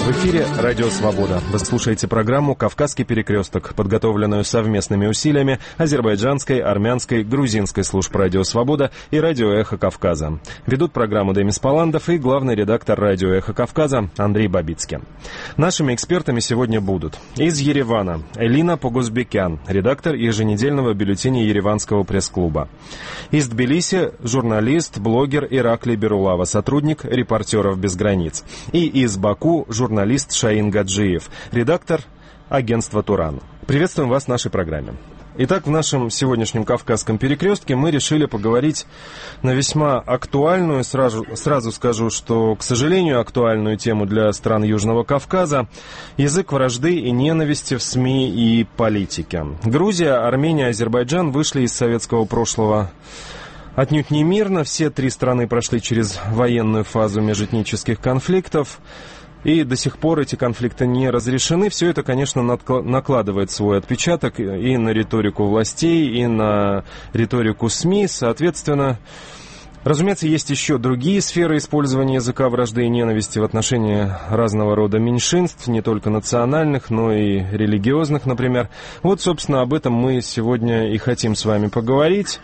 В эфире «Радио Свобода». Вы слушаете программу «Кавказский перекресток», подготовленную совместными усилиями азербайджанской, армянской, грузинской служб «Радио Свобода» и «Радио Эхо Кавказа». Ведут программу Демис Паландов и главный редактор «Радио Эхо Кавказа» Андрей Бабицкий. Нашими экспертами сегодня будут из Еревана Элина Погосбекян, редактор еженедельного бюллетеня Ереванского пресс-клуба. Из Тбилиси журналист, блогер Ираклий Берулава, сотрудник «Репортеров без границ». И из Баку журналист Шаин Гаджиев, редактор агентства «Туран». Приветствуем вас в нашей программе. Итак, в нашем сегодняшнем «Кавказском перекрестке» мы решили поговорить на весьма актуальную, сразу скажу, что, к сожалению, актуальную тему для стран Южного Кавказа – язык вражды и ненависти в СМИ и политике. Грузия, Армения, Азербайджан вышли из советского прошлого отнюдь не мирно. Все три страны прошли через военную фазу межэтнических конфликтов. И до сих пор эти конфликты не разрешены. Все это, конечно, накладывает свой отпечаток и на риторику властей, и на риторику СМИ. Соответственно, разумеется, есть еще другие сферы использования языка вражды и ненависти в отношении разного рода меньшинств, не только национальных, но и религиозных, например. Вот, собственно, об этом мы сегодня и хотим с вами поговорить.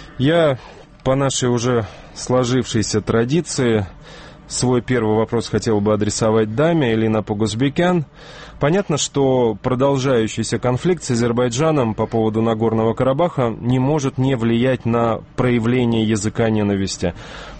Я, по нашей уже сложившейся традиции, свой первый вопрос хотел бы адресовать даме Элина Погосбекян. Понятно, что продолжающийся конфликт с Азербайджаном по поводу Нагорного Карабаха не может не влиять на проявление языка ненависти.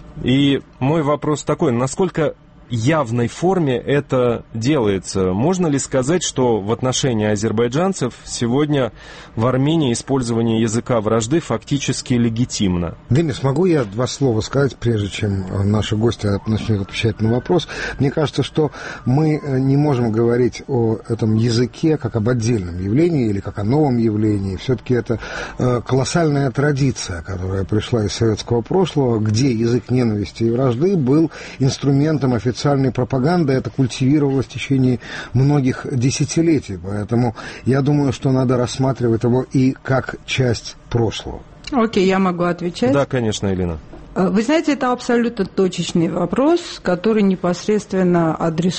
И мой вопрос такой: насколько явной форме это делается? Можно ли сказать, что в отношении азербайджанцев сегодня в Армении использование языка вражды фактически легитимно? Демис, могу я два слова сказать, прежде чем наши гости начнут отвечать на вопрос? Мне кажется, что мы не можем говорить о этом языке как об отдельном явлении или как о новом явлении. Все-таки это колоссальная традиция, которая пришла из советского прошлого, где язык ненависти и вражды был инструментом официальной пропаганды, это культивировалось в течение многих десятилетий. Поэтому я думаю, что надо рассматривать его и как часть прошлого. Окей, я могу отвечать? Да, конечно, Элина. Вы знаете, это абсолютно точечный вопрос, который непосредственно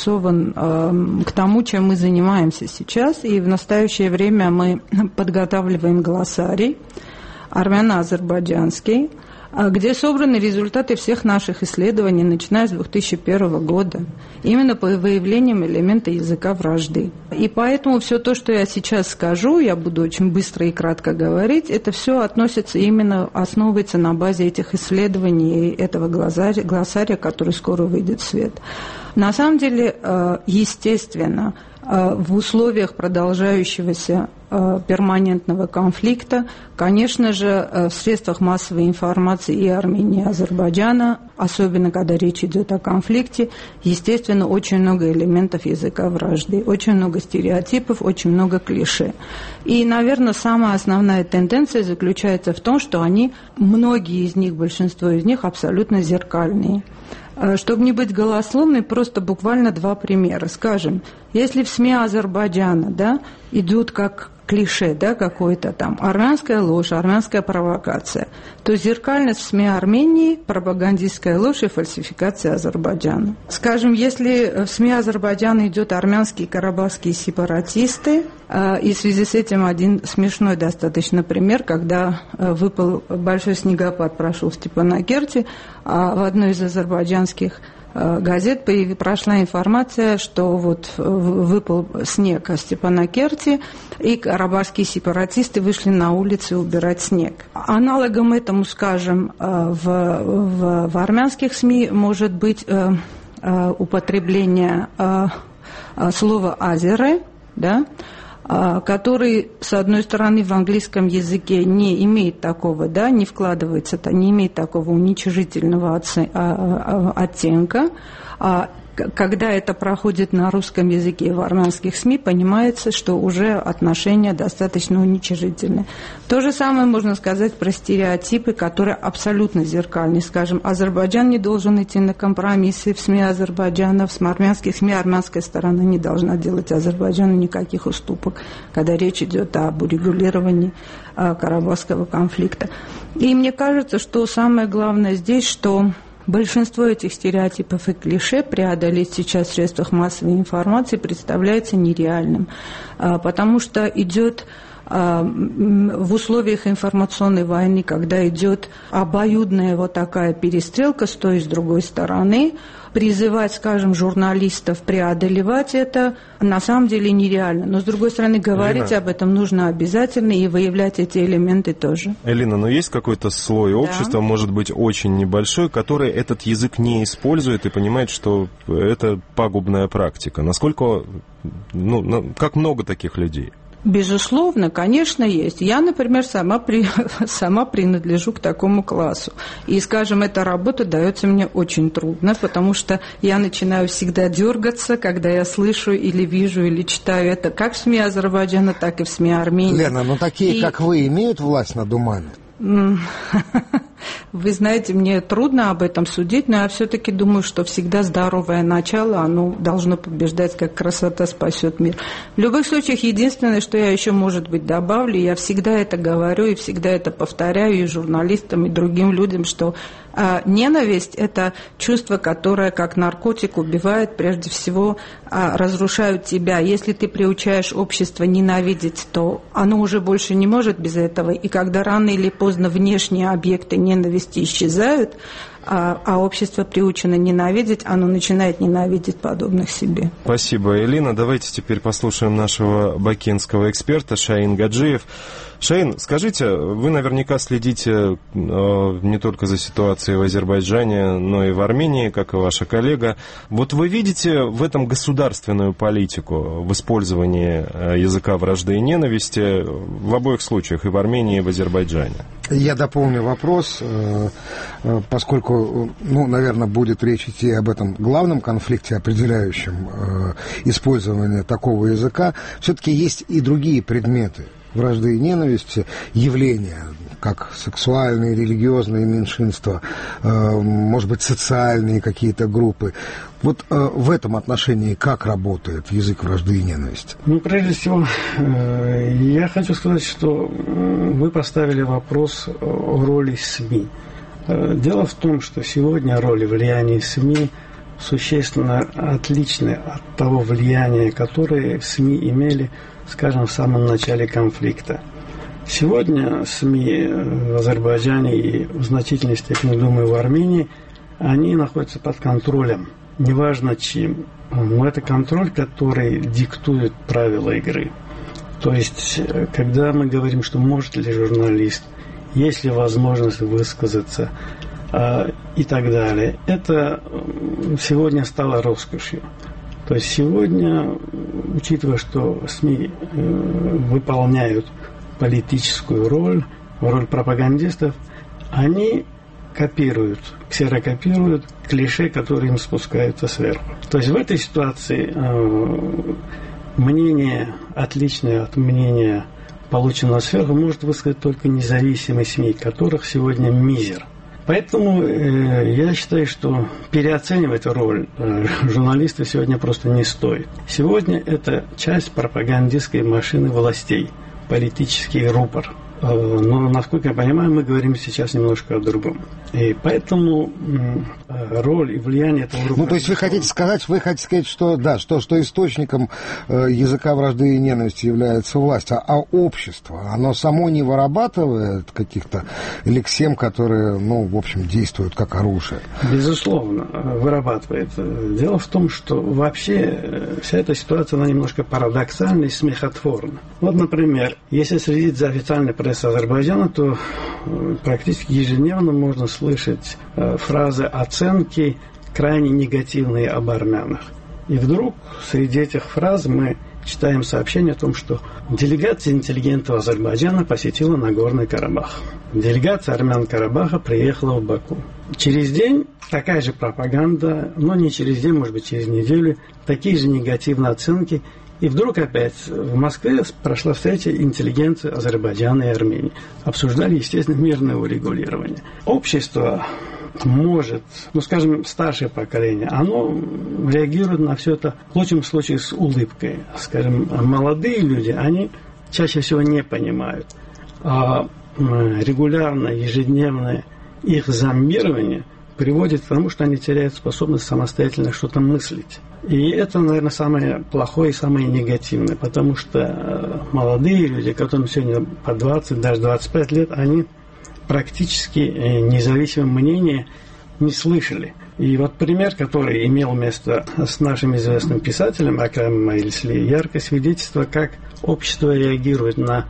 адресован к тому, чем мы занимаемся сейчас. И в настоящее время мы подготавливаем глоссарий армяно-азербайджанский, где собраны результаты всех наших исследований, начиная с 2001 года, именно по выявлениям элемента языка вражды. И поэтому все то, что я сейчас скажу, я буду очень быстро и кратко говорить, это все относится именно, основывается на базе этих исследований и этого глоссария, который скоро выйдет в свет. На самом деле, естественно, в условиях продолжающегося перманентного конфликта, конечно же, в средствах массовой информации и Армении, и Азербайджана, особенно когда речь идет о конфликте, естественно, очень много элементов языка вражды, очень много стереотипов, очень много клише. И, наверное, самая основная тенденция заключается в том, что многие из них, большинство из них абсолютно зеркальные. Чтобы не быть голословной, просто буквально два примера. Скажем, если в СМИ Азербайджана, идут как клише, какой-то там армянская ложь, армянская провокация, то зеркальность в СМИ Армении – пропагандистская ложь и фальсификация Азербайджана. Скажем, если в СМИ Азербайджана идет армянские карабахские сепаратисты, и в связи с этим один смешной достаточно пример, когда выпал большой снегопад, прошел в Степанакерте, а в одной из азербайджанских газет прошла информация, что выпал снег в Степанакерте, и карабахские сепаратисты вышли на улицы убирать снег. Аналогом этому, скажем, в армянских СМИ может быть употребление слова «азеры», который, с одной стороны, в английском языке не имеет такого, не вкладывается, не имеет такого уничижительного оттенка, когда это проходит на русском языке в армянских СМИ, понимается, что уже отношения достаточно уничижительные. То же самое можно сказать про стереотипы, которые абсолютно зеркальны. Скажем, Азербайджан не должен идти на компромиссы в СМИ Азербайджана, в армянских СМИ армянская сторона не должна делать Азербайджану никаких уступок, когда речь идет об урегулировании карабахского конфликта. И мне кажется, что самое главное здесь, что большинство этих стереотипов и клише преодолеть сейчас в средствах массовой информации представляется нереальным, потому что идет в условиях информационной войны, когда идет обоюдная вот такая перестрелка с той и с другой стороны, призывать, скажем, журналистов преодолевать это на самом деле нереально. Но, с другой стороны, говорить об этом нужно обязательно и выявлять эти элементы тоже. Элина, но есть какой-то слой общества, может быть, очень небольшой, который этот язык не использует и понимает, что это пагубная практика? Насколько, как много таких людей? Безусловно, конечно, есть. Я, например, сама принадлежу к такому классу. И, скажем, эта работа дается мне очень трудно, потому что я начинаю всегда дергаться, когда я слышу или вижу, или читаю это как в СМИ Азербайджана, так и в СМИ Армении. Лена, но такие, как вы, имеют власть над умами? Вы знаете, мне трудно об этом судить, но я все-таки думаю, что всегда здоровое начало, оно должно побеждать, как красота спасет мир. В любых случаях, единственное, что я еще, может быть, добавлю, я всегда это говорю и всегда это повторяю и журналистам, и другим людям, что ненависть – это чувство, которое, как наркотик, убивает, прежде всего, разрушает тебя. Если ты приучаешь общество ненавидеть, то оно уже больше не может без этого. И когда рано или поздно внешние объекты ненависти исчезают, а общество приучено ненавидеть, оно начинает ненавидеть подобных себе. Спасибо, Элина. Давайте теперь послушаем нашего бакинского эксперта Шаин Гаджиев. Шаин, скажите, вы наверняка следите не только за ситуацией в Азербайджане, но и в Армении, как и ваша коллега. Вот вы видите в этом государственную политику в использовании языка вражды и ненависти в обоих случаях, и в Армении, и в Азербайджане? Я дополню вопрос, поскольку, наверное, будет речь идти об этом главном конфликте, определяющем использование такого языка. Все-таки есть и другие предметы вражды и ненависти, явления, как сексуальные, религиозные меньшинства, может быть, социальные какие-то группы. Вот в этом отношении как работает язык вражды и ненависти? Прежде всего, я хочу сказать, что вы поставили вопрос о роли СМИ. Дело в том, что сегодня роль и влияние СМИ существенно отличны от того влияния, которое СМИ имели, скажем, в самом начале конфликта. Сегодня СМИ в Азербайджане и в значительной степени, думаю, в Армении, они находятся под контролем, неважно чьим. Но это контроль, который диктует правила игры. То есть, когда мы говорим, что может ли журналист, есть ли возможность высказаться и так далее, это сегодня стало роскошью. То есть сегодня, учитывая, что СМИ выполняют политическую роль пропагандистов, они копируют, ксерокопируют клише, которые им спускаются сверху. То есть в этой ситуации мнение, отличное от мнения, полученного сверху, может высказать только независимые СМИ, которых сегодня мизер. Поэтому я считаю, что переоценивать роль журналиста сегодня просто не стоит. Сегодня это часть пропагандистской машины властей, политический рупор. Но, насколько я понимаю, мы говорим сейчас немножко о другом. И поэтому роль и влияние этого рупора... то есть вы хотите сказать, что источником языка вражды и ненависти является власть, а общество, оно само не вырабатывает каких-то лексем, которые, в общем, действуют как оружие? Безусловно, вырабатывает. Дело в том, что вообще вся эта ситуация, она немножко парадоксальна и смехотворна. Вот, например, если следить за официальной прессой Азербайджана, то практически ежедневно можно слышать фразы оценки крайне негативные об армянах. И вдруг среди этих фраз мы читаем сообщение о том, что делегация интеллигентов Азербайджана посетила Нагорный Карабах. Делегация армян Карабаха приехала в Баку. Через день такая же пропаганда, но не через день, может быть, через неделю, такие же негативные оценки. И вдруг опять в Москве прошла встреча интеллигенции Азербайджана и Армении. Обсуждали, естественно, мирное урегулирование. Общество может, скажем, старшее поколение, оно реагирует на все это в лучшем случае с улыбкой. Скажем, молодые люди, они чаще всего не понимают. А регулярное, ежедневное их зомбирование приводит к тому, что они теряют способность самостоятельно что-то мыслить. И это, наверное, самое плохое и самое негативное, потому что молодые люди, которым сегодня по 20, даже 25 лет, они практически независимое мнение не слышали. И вот пример, который имел место с нашим известным писателем Акрамом Майлисли, яркое свидетельство, как общество реагирует на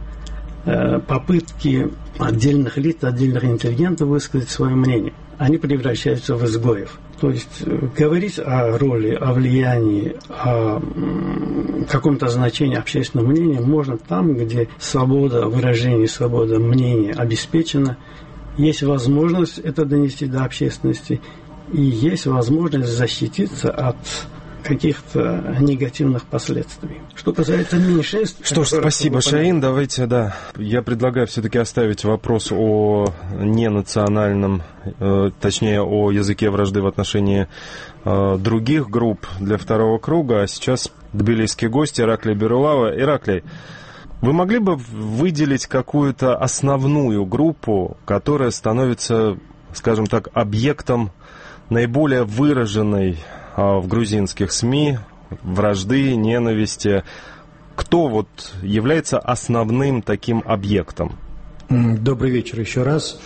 попытки отдельных лиц, отдельных интеллигентов высказать свое мнение. Они превращаются в изгоев. То есть говорить о роли, о влиянии, о каком-то значении общественного мнения можно там, где свобода выражения, свобода мнения обеспечена, есть возможность это донести до общественности, и есть возможность защититься от каких-то негативных последствий. Что касается меньшинств... Что ж, спасибо, Шаин. Давайте, я предлагаю все-таки оставить вопрос о ненациональном, точнее, о языке вражды в отношении других групп для второго круга. А сейчас тбилисский гость Ираклий Берулава. Ираклий, вы могли бы выделить какую-то основную группу, которая становится, скажем так, объектом наиболее выраженной в грузинских СМИ вражды, ненависти? Кто вот является основным таким объектом? Добрый вечер еще раз.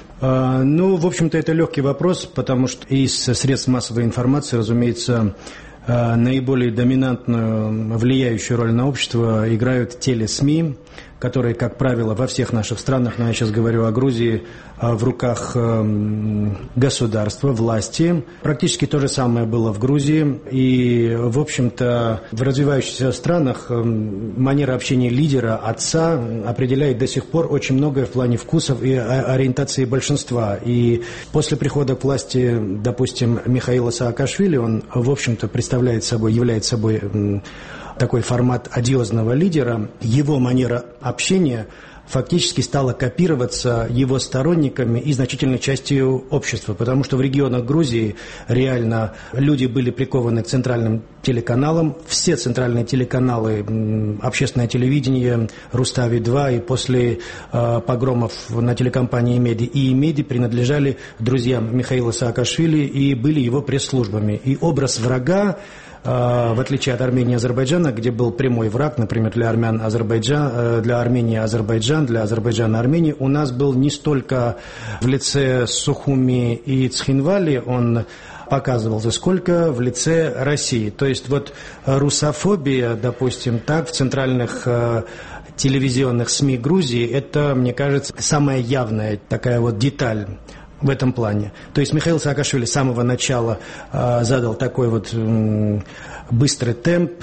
В общем-то, это легкий вопрос, потому что из средств массовой информации, разумеется, наиболее доминантную, влияющую роль на общество играют телесми, которые, как правило, во всех наших странах, но я сейчас говорю о Грузии, в руках государства, власти. Практически то же самое было в Грузии. И, в общем-то, в развивающихся странах манера общения лидера, отца определяет до сих пор очень многое в плане вкусов и ориентации большинства. И после прихода к власти, допустим, Михаила Саакашвили, он, в общем-то, является собой такой формат одиозного лидера. Его манера общения фактически стала копироваться его сторонниками и значительной частью общества, потому что в регионах Грузии реально люди были прикованы к центральным телеканалам. Все центральные телеканалы, общественное телевидение, Рустави-2 и после погромов на телекомпании Меди и Меди принадлежали друзьям Михаила Саакашвили и были его пресс-службами. И образ врага, в отличие от Армении и Азербайджана, где был прямой враг, например, для Армении Азербайджан, для Азербайджана Армения, у нас был не столько в лице Сухуми и Цхинвали, он показывался, сколько в лице России. То есть вот русофобия, допустим, так в центральных телевизионных СМИ Грузии, это, мне кажется, самая явная такая вот деталь в этом плане. То есть Михаил Саакашвили с самого начала задал такой вот быстрый темп.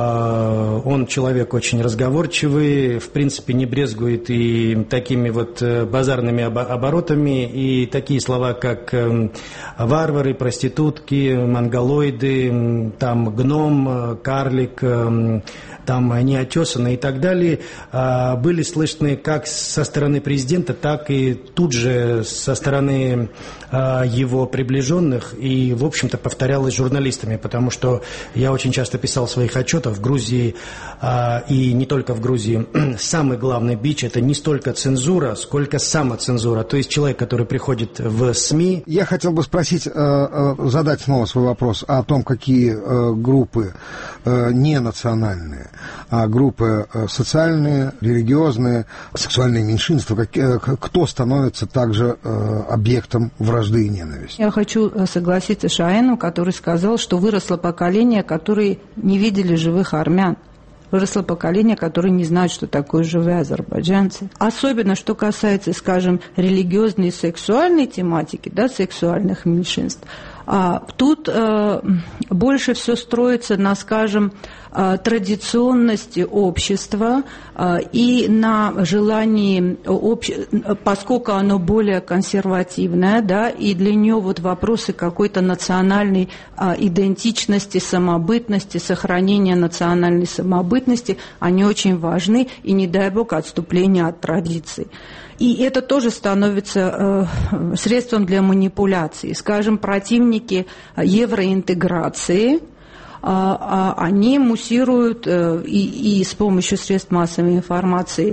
Он человек очень разговорчивый, в принципе не брезгует и такими вот базарными оборотами, и такие слова, как варвары, проститутки, монголоиды, там гном, карлик, там неотесанные и так далее, были слышны как со стороны президента, так и тут же со стороны его приближенных, и, в общем-то, повторялось журналистами, потому что я очень часто писал в своих отчетах в Грузии, и не только в Грузии, самый главный бич – это не столько цензура, сколько самоцензура, то есть человек, который приходит в СМИ. Я хотел бы спросить, задать снова свой вопрос о том, какие группы не национальные, а группы социальные, религиозные, сексуальные меньшинства, кто становится также объектом вражды и ненависти? Я хочу согласиться с Шаином, который сказал, что выросло поколение, которые не видели живых армян. Выросло поколение, которое не знает, что такое живые азербайджанцы. Особенно, что касается, скажем, религиозной и сексуальной тематики, сексуальных меньшинств. Тут больше все строится на, скажем, традиционности общества и на желании, поскольку оно более консервативное, и для нее вот вопросы какой-то национальной идентичности, самобытности, сохранения национальной самобытности, они очень важны, и не дай бог отступления от традиций. И это тоже становится средством для манипуляции. Скажем, противники евроинтеграции, они муссируют и с помощью средств массовой информации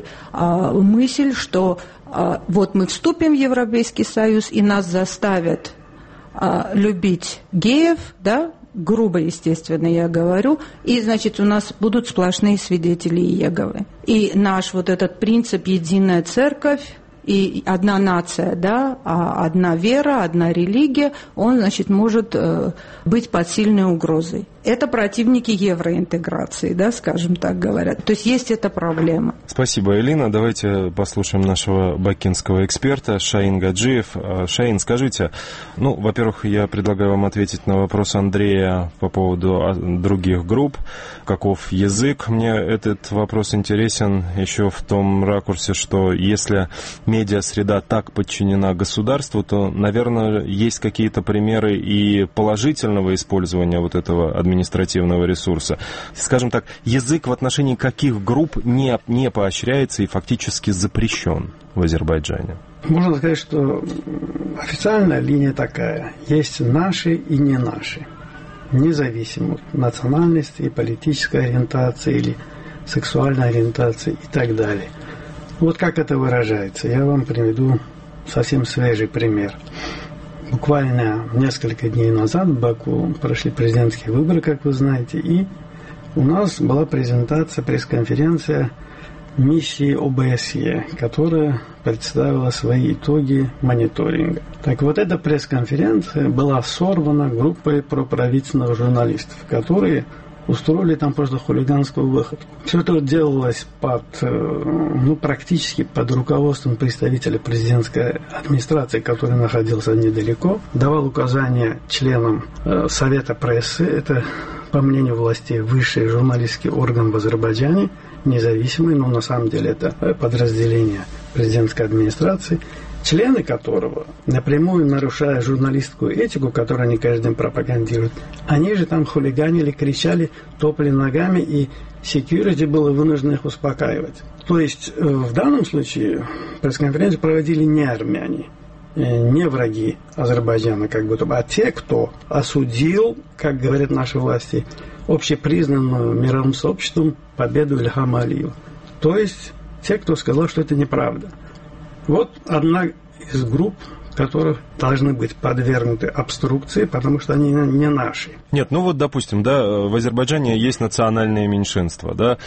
мысль, что вот мы вступим в Европейский Союз и нас заставят любить геев, да, грубо, естественно, я говорю, и, значит, у нас будут сплошные свидетели Иеговы. И наш вот этот принцип «единая церковь», и одна нация, да, одна вера, одна религия, он, значит, может быть под сильной угрозой. Это противники евроинтеграции, да, скажем так говорят. То есть есть эта проблема. Спасибо, Элина. Давайте послушаем нашего бакинского эксперта Шаин Гаджиев. Шаин, скажите, во-первых, я предлагаю вам ответить на вопрос Андрея по поводу других групп. Каков язык? Мне этот вопрос интересен еще в том ракурсе, что если медиасреда так подчинена государству, то, наверное, есть какие-то примеры и положительного использования вот этого административного ресурса. Скажем так, язык в отношении каких групп не поощряется и фактически запрещен в Азербайджане? Можно сказать, что официальная линия такая. Есть наши и не наши. Независимо от национальности, политической ориентации или сексуальной ориентации и так далее. Вот как это выражается. Я вам приведу совсем свежий пример. Буквально несколько дней назад в Баку прошли президентские выборы, как вы знаете, и у нас была презентация, пресс-конференция миссии ОБСЕ, которая представила свои итоги мониторинга. Так вот, эта пресс-конференция была сорвана группой проправительственных журналистов, которые устроили там просто хулиганскую выходку. Все это делалось практически под руководством представителя президентской администрации, который находился недалеко, давал указания членам Совета прессы, это, по мнению властей, высший журналистский орган в Азербайджане, независимый, но на самом деле это подразделение президентской администрации, члены которого, напрямую нарушая журналистскую этику, которую они каждый день пропагандируют, они же там хулиганили, кричали, топали ногами, и security было вынуждено их успокаивать. То есть в данном случае пресс-конференцию проводили не армяне, не враги Азербайджана, а те, кто осудил, как говорят наши власти, общепризнанную мировым сообществом победу Ильхама Алиева. То есть те, кто сказал, что это неправда. Вот одна из групп, которые должны быть подвергнуты обструкции, потому что они не наши. Нет, допустим, да, в Азербайджане есть национальные меньшинства, да.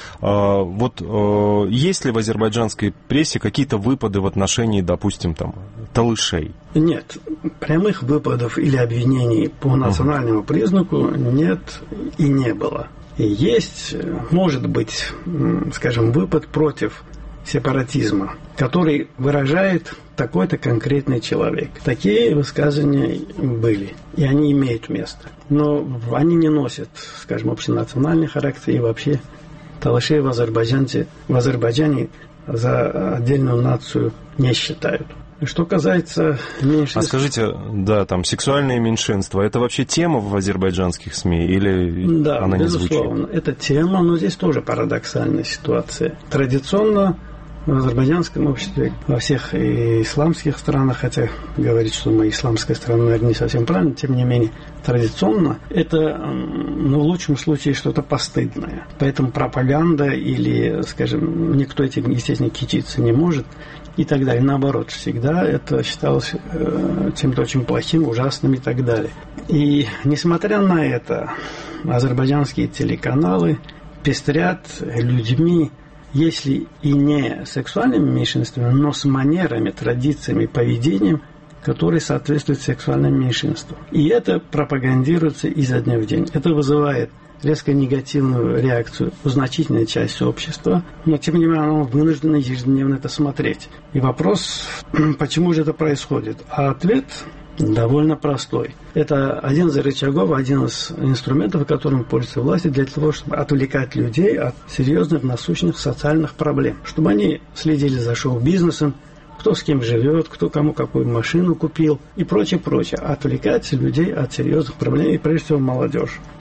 Есть ли в азербайджанской прессе какие-то выпады в отношении, допустим, талышей? Нет, прямых выпадов или обвинений по национальному признаку нет и не было. И есть, может быть, скажем, выпад против сепаратизма, который выражает такой-то конкретный человек. Такие высказывания были, и они имеют место. Но они не носят, скажем, общенациональный характер, и вообще талышей в Азербайджане за отдельную нацию не считают. Что касается меньшинств... А скажите, сексуальные меньшинства, это вообще тема в азербайджанских СМИ или она не звучит? Да, безусловно, это тема, но здесь тоже парадоксальная ситуация. Традиционно в азербайджанском обществе, во всех исламских странах, хотя говорить, что мы исламская страна, наверное, не совсем правильно, тем не менее, традиционно это, в лучшем случае, что-то постыдное. Поэтому пропаганда или, скажем, никто этим, естественно, кичиться не может и так далее. Наоборот, всегда это считалось чем-то очень плохим, ужасным и так далее. И, несмотря на это, азербайджанские телеканалы пестрят людьми, если и не сексуальными меньшинствами, но с манерами, традициями, поведением, которые соответствуют сексуальным меньшинствам. И это пропагандируется изо дня в день. Это вызывает резко негативную реакцию у значительной части общества, но тем не менее оно вынуждено ежедневно это смотреть. И вопрос, почему же это происходит? А ответ довольно простой. Это один из рычагов, один из инструментов, которым пользуются власти для того, чтобы отвлекать людей от серьезных насущных социальных проблем. Чтобы они следили за шоу-бизнесом, кто с кем живет, кто кому какую машину купил и прочее, прочее. Отвлекать людей от серьезных проблем и, прежде всего, молодежь.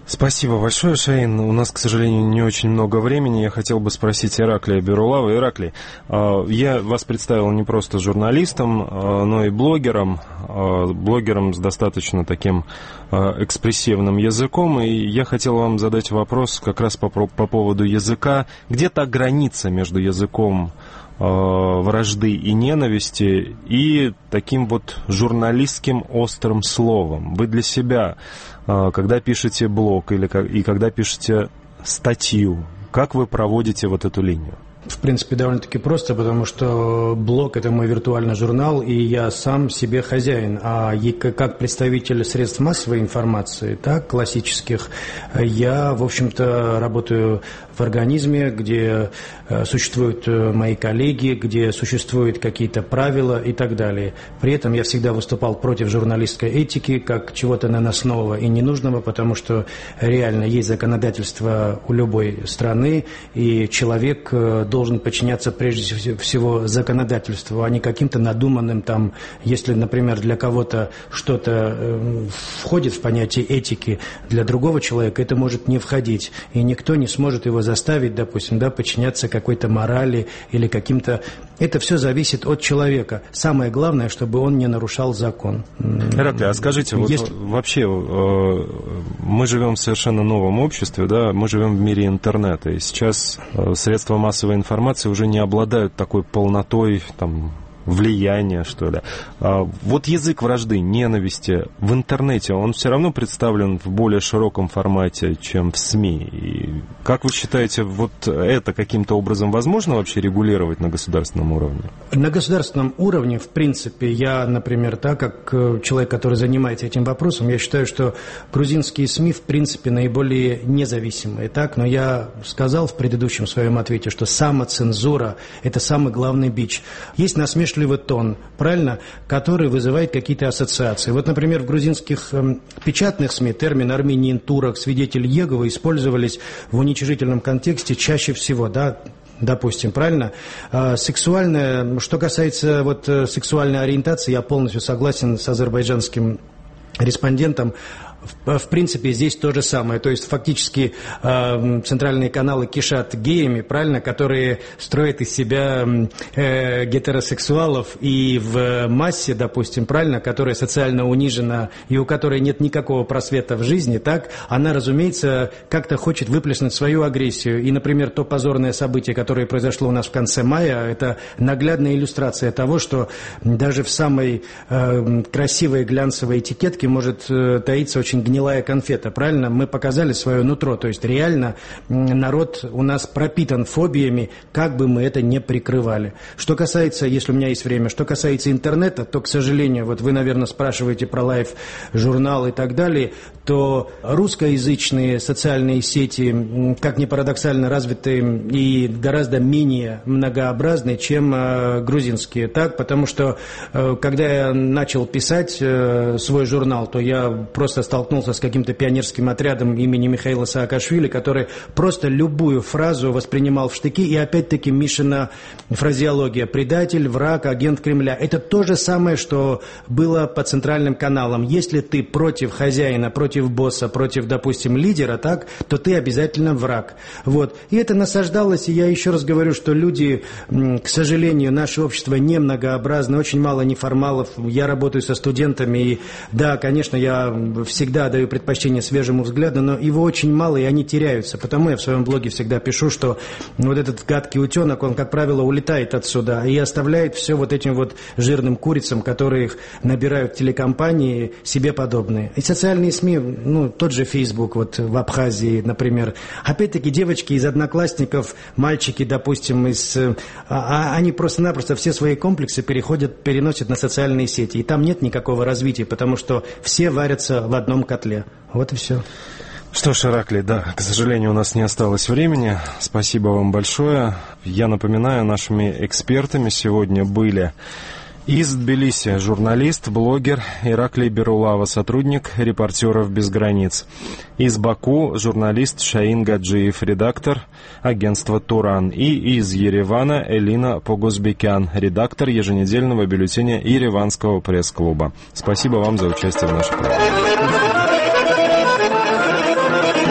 Спасибо большое, Шаин. У нас, к сожалению, не очень много времени. Я хотел бы спросить Ираклия Бируллава. Ираклий, я вас представил не просто журналистом, но и блогером. Блогером с достаточно таким экспрессивным языком. И я хотел вам задать вопрос как раз по поводу языка. Где та граница между языком вражды и ненависти и таким вот журналистским острым словом? Вы для себя, когда пишете блог и когда пишете статью, как вы проводите вот эту линию? В принципе, довольно-таки просто, потому что блог – это мой виртуальный журнал, и я сам себе хозяин. А как представитель средств массовой информации, так, классических, я, в общем-то, работаю в организме, где существуют мои коллеги, где существуют какие-то правила и так далее. При этом я всегда выступал против журналистской этики, как чего-то наносного и ненужного, потому что реально есть законодательство у любой страны, и человек должен подчиняться прежде всего законодательству, а не каким-то надуманным там, если, например, для кого-то что-то входит в понятие этики, для другого человека это может не входить, и никто не сможет его заставить, допустим, подчиняться какой-то морали или каким-то... Это все зависит от человека. Самое главное, чтобы он не нарушал закон. Ираклий, а скажите, вот вообще мы живем в совершенно новом обществе, да, мы живем в мире интернета, и сейчас средства массовой информации уже не обладают такой полнотой, там, влияния, что ли. Вот язык вражды, ненависти в интернете, он все равно представлен в более широком формате, чем в СМИ. И как вы считаете, вот это каким-то образом возможно вообще регулировать на государственном уровне? На государственном уровне, в принципе, я, например, так как человек, который занимается этим вопросом, я считаю, что грузинские СМИ, в принципе, наиболее независимые. Так? Но я сказал в предыдущем своем ответе, что самоцензура – это самый главный бич. Есть насмешливый тон, правильно, который вызывает какие-то ассоциации. Вот, например, в грузинских печатных СМИ термин «армянин», «турок», «свидетель Иеговы» использовались в уничижительном контексте чаще всего, да, допустим, правильно? Сексуальное, что касается вот сексуальной ориентации, я полностью согласен с азербайджанским респондентом. В принципе, здесь то же самое. То есть, фактически, центральные каналы кишат геями, правильно, которые строят из себя гетеросексуалов, и в массе, допустим, правильно, которая социально унижена и у которой нет никакого просвета в жизни, так, она, разумеется, как-то хочет выплеснуть свою агрессию. И, например, то позорное событие, которое произошло у нас в конце мая, это наглядная иллюстрация того, что даже в самой красивой глянцевой этикетке может таиться очень гнилая конфета, правильно? Мы показали свое нутро, то есть реально народ у нас пропитан фобиями, как бы мы это ни прикрывали. Что касается, если у меня есть время, что касается интернета, то, к сожалению, вот вы, наверное, спрашиваете про лайв-журнал и так далее, то русскоязычные социальные сети, как ни парадоксально, развиты и гораздо менее многообразны, чем грузинские. Так? Потому что, когда я начал писать свой журнал, то я просто столкнулся с каким-то пионерским отрядом имени Михаила Саакашвили, который просто любую фразу воспринимал в штыки, и опять-таки Мишина фразеология: предатель, враг, агент Кремля. Это то же самое, что было по центральным каналам. Если ты против хозяина, против босса, против, допустим, лидера, так, то ты обязательно враг. Вот. И это насаждалось, и я еще раз говорю, что люди, к сожалению, наше общество не многообразно, очень мало неформалов. Я работаю со студентами, и да, конечно, я всегда даю предпочтение свежему взгляду, но его очень мало, и они теряются. Потому я в своем блоге всегда пишу, что вот этот гадкий утенок, он, как правило, улетает отсюда и оставляет все вот этим вот жирным курицам, которые их набирают телекомпании, себе подобные. И социальные СМИ, ну, тот же Facebook, вот в Абхазии, например. Опять-таки, девочки из одноклассников, мальчики, допустим, они просто-напросто все свои комплексы переносят на социальные сети. И там нет никакого развития, потому что все варятся в одном котле. Вот и все. Что ж, Ираклий, да, к сожалению, у нас не осталось времени. Спасибо вам большое. Я напоминаю, нашими экспертами сегодня были из Тбилиси журналист, блогер Ираклий Бируллава, сотрудник «Репортеров без границ». Из Баку журналист Шаин Гаджиев, редактор агентства «Туран». И из Еревана Элина Погосбекян, редактор еженедельного бюллетеня Ереванского пресс-клуба. Спасибо вам за участие в нашей программе.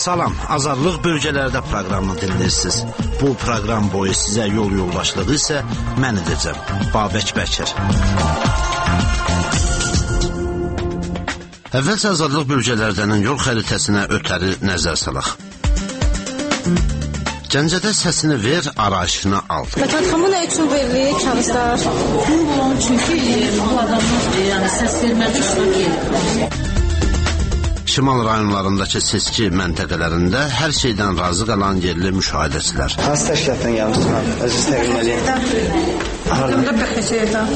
Salam, Azadlıq bölgələrdə proqramını dinləyirsiniz. Bu proqram boyu sizə yol yoldaşlığı isə mən edəcəm, Babək Bəkir. Əvvəlcə Azadlıq bölgələrdən yol xəritəsinə ötəri nəzər salaq. Gəncədə səsini ver, arayışını al. Vətənxanı nə üçün verilir kağızlar? Çünki bu adamlar səs vermədə iştirak edir. Şimal rayonlarındakı seçki məntəqələrində hər şeydən razı qalan yerli müşahidəçilər. Hansı təşkilatdan gəlmişsən? Əziz təqdim Haqqımda Bəxəcəyədən.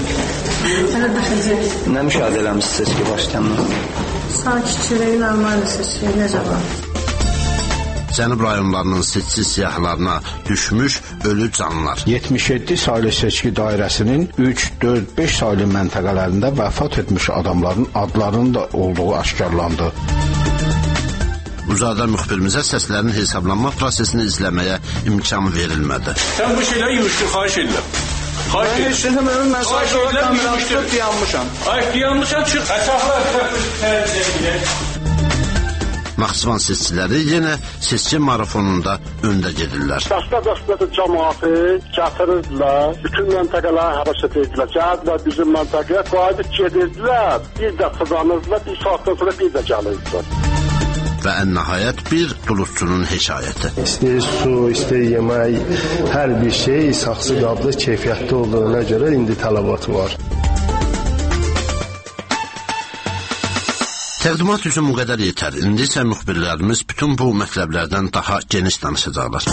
Nə müşahidə eləmişsiniz seçki başlayandan? Sakitçilik, normal seçki, necə var? Cənub rayonlarının seçki siyahılarına düşmüş ölü canlılar. 77 saylı seçki dairəsinin 3, 4, 5 saylı məntəqələrində vəfat etmiş adamların adlarının da olduğu aşkarlandı. Uzaqda müxbirimizə səslərin hesablanma prosesini izləməyə imkan verilmədi. Sən bu şeyləri yığışdır, xahiş edirəm. Xahiş edirəm, mən sadəcə kamerasını dayanmışam. Dayanmışam, çıx. Əsaslar Naxçıvan seçkiləri yenə seçki marafonunda öndə gedirlər. Dəstə cəmaatı gətirirdilər, bütün məntəqələri hərəkət edirlər. Gəldilər bizim məntəqəyə, qayıdıb gedirdilər. Bir də kazanırdılar, bir saatdan sonra bir də gəlirdilər. Və ən nəhayət bir duluzçunun hekayəti. İstəyir su, istəyir yemək, hər bir şey saxsı qablı, keyfiyyətli olduğuna görə indi tələbat var. Təqdimat üçün bu qədər yetər. İndi isə müxbirlərimiz bütün bu mətləblərdən daha geniş danışacaqlar.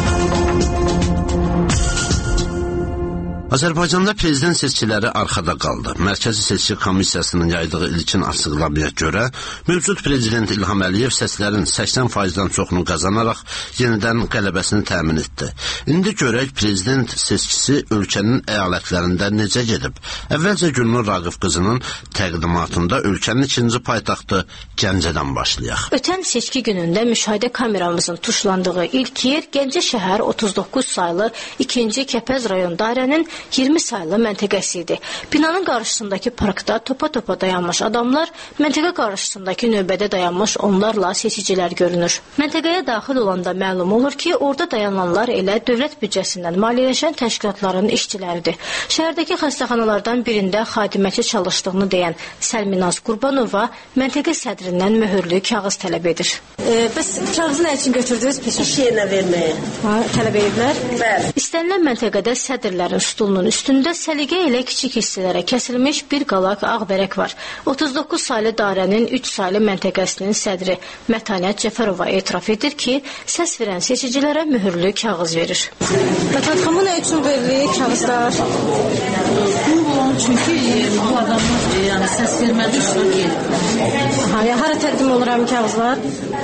Azərbaycanda prezident seçkiləri arxada qaldı. Mərkəzi Seçki Komissiyasının yaydığı ilkin açıqlamaya görə, mövcud prezident İlham Əliyev səslərin 80%-dən çoxunu qazanaraq yenidən qələbəsini təmin etdi. İndi görək prezident seçkisi ölkənin əyalətlərində necə gedib. Əvvəlcə Gülnur Raqif qızının təqdimatında ölkənin ikinci paytaxtı Gəncədən başlayaq. Ötən seçki günündə müşahidə kameramızın tuşlandığı ilk yer Gəncə şəhər 39 saylı 2-ci Kəpəz rayon dairənin 20 saylı məntəqəsi idi. Binanın qarşısındakı parkda topa-topa dayanmış adamlar, məntəqə qarşısındakı növbədə dayanmış onlarla seçicilər görünür. Məntəqəyə daxil olanda məlum olur ki, orada dayananlar elə dövlət büdcəsindən maliyyələşən təşkilatların işçiləridir. Şəhərdəki xəstəxanalardan birində xadiməçi çalışdığını deyən Səlminaz Qurbanova məntəqə sədrindən möhürlü kağız tələb edir. Bəs kağızı nə üçün götürdünüz? İş yerinə verməyə. Tələb ediblər? Bəli. İstənilən məntəqədə sədrlərin stulunun üstündə səliqə ilə kiçik hissələrə kəsilmiş bir qalaq ağ vərəq var. 39 saylı dairənin 3 saylı məntəqəsinin sədri Mətanət Cəfərova etiraf edir ki, səs verən seçicilərə möhürlü kağız verir. Vətənxanı nə üçün verilir kağızlar? Çünki bu adamlar səs vermədə iştirak edir. Hara təqdim olur həmin kağızlar?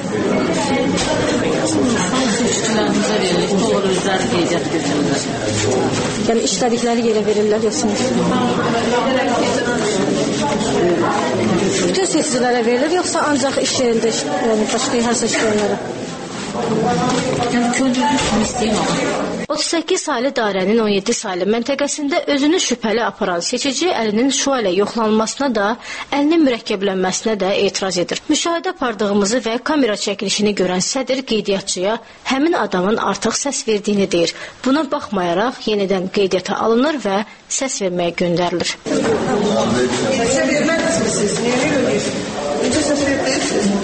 Seçkilərimizə verilir, doğru özləri qeydiyyat götürürlər. Yəni işlədikləri yerə verirlər, yoxsa bütün seçicilərə verilir, yoxsa ancaq iş yerində, yəni başqa hər seçkilərə? Yəni köndürdük kimi istəyim ama. 38 saylı dairənin 17 saylı məntəqəsində özünü şübhəli aparan seçici əlinin şua ilə yoxlanmasına da, əlinin mürəkkəblənməsinə də etiraz edir. Müşahidə apardığımızı və kamera çəkilişini görən sədr qeydiyyatçıya həmin adamın artıq səs verdiyini deyir. Buna baxmayaraq yenidən qeydiyyata alınır və səs verməyə göndərilir. Səs verməlisiniz siz, niyə verirsiniz? Necə səs verirsiniz?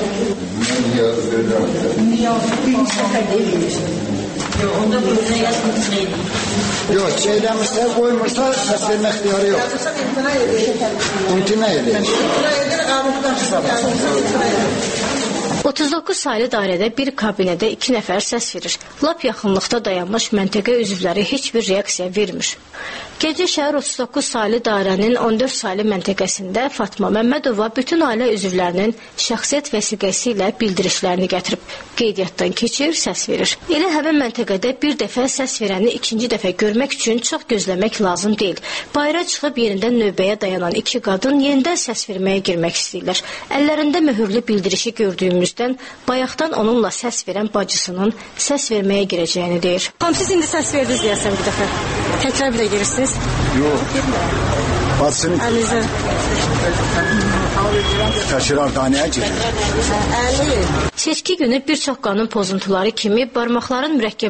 Bir səfər deyirsiniz. Onda bu üzrə yazmamız neydi? Yox, şeyləmişsə, qoymursa səs vermə ixtiyarı yox. İmtina edir. 39 saylı dairədə bir kabinədə 2 nəfər səs verir. Lap yaxınlıqda dayanmış məntəqə üzvləri heç bir reaksiya vermir. Gəncə şəhər 39 saylı dairənin 14 saylı məntəqəsində Fatma Məmmədova bütün ailə üzvlərinin şəxsiyyət vəsiqəsi ilə bildirişlərini gətirib. Qeydiyyatdan keçir, səs verir. Elə həmin məntəqədə bir dəfə səs verəni ikinci dəfə görmək üçün çox gözləmək lazım deyil. Bayıra çıxıb yenidən növbəyə dayanan 2 qadın yenidən səs verməyə girmək istəyirlər. Əllərində möhürlü bildirişi gördüyümüzdən bayaqdan onunla səs verən bacısının səs verməyə girəcəyini deyir. Siz indi səs verdiniz deyəsən bir dəfə. Təkrar bir də girirsiniz. Yox. Bacısını... Əlinizə. Təşkilat danəyə girir. Seçki günü bir çox qanun pozuntuları kimi barmaqların mürəkkəb